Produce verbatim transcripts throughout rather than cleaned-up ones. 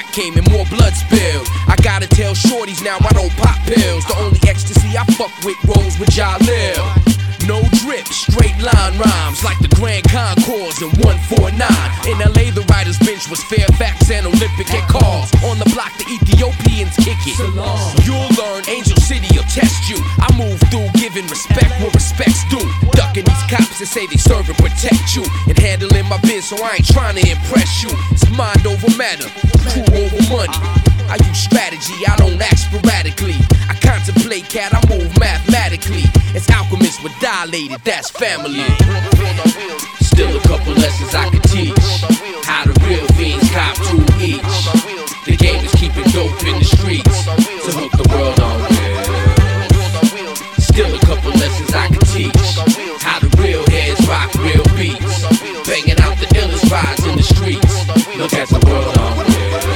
came and more blood spilled. I gotta tell shorties now I don't pop pills. The only ecstasy I fuck with rolls with Jalil. No drip, straight line rhymes like the Grand Concourse in one forty-nine. In L A the writer's bench was Fairfax and Olympic at cars. On the block the Ethiopians kick it. You'll learn Angel City will test you. I move through giving respect where respect's due. Ducking these cops that say they serve and protect you. And handling my biz so I ain't trying to impress you. It's mind over matter, crew over money. I use strategy, I don't act sporadically. I contemplate, cat, I move mathematically. It's alchemists with dilated, that's family. Still a couple lessons I could teach. How the real fiends cop two each. The game is keeping dope in the streets to hook the world on with. Still a couple lessons I could teach. How the real heads rock real beats. Banging out the illest rides in the streets. Look at the world on with.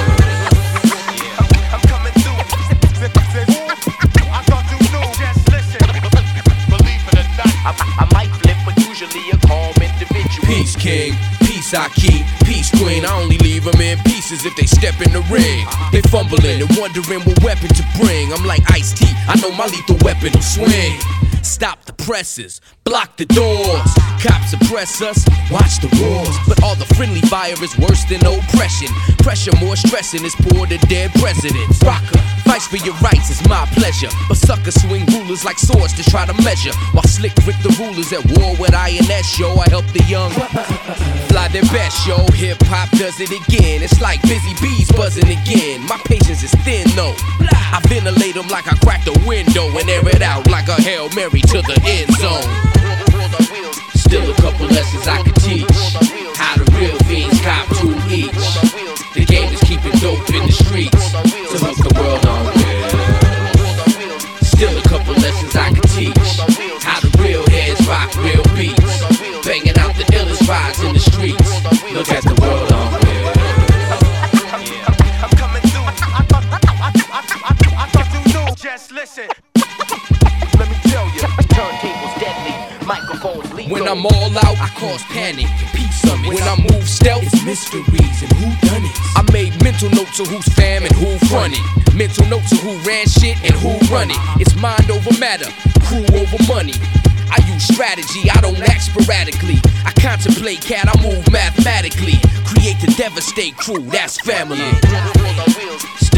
Peace king, peace I keep, peace queen. I only leave them in pieces if they step in the ring. They fumbling and wondering what weapon to bring. I'm like Ice-T, I know my lethal weapon will swing. Stop the presses, block the doors. Cops oppress us, watch the wars. But all the friendly fire is worse than oppression. Pressure more stressing is poor to dead presidents. Rocker, fights for your rights is my pleasure. But suckers swing rulers like swords to try to measure. While slick Rick the rulers at war with I N S, yo. I help the young fly their best, yo. Hip hop does it again. It's like busy bees buzzing again. My patience is thin though. I ventilate them like I cracked a window and air it out like a Hail Mary to the end zone. Still a couple lessons I could teach. How the real fiends cop two each. The game is keeping dope in the streets to hook the world on with. Still a couple lessons I could teach. How the real heads rock real beats. Banging out the illest rides in the streets. Look at the world on with. I'm coming through. I thought you knew. Just listen. Let me tell you. Turntables deadly. Microphones lethal. When I'm all out, I cause panic and peace summits. When I move stealth, it's mysteries and who done it. I made mental notes of who's fam and who fronted. Mental notes of who ran shit and who run it. It's mind over matter, crew over money. I use strategy, I don't act sporadically. I contemplate, cat, I move mathematically. Create the devastate crew, that's family.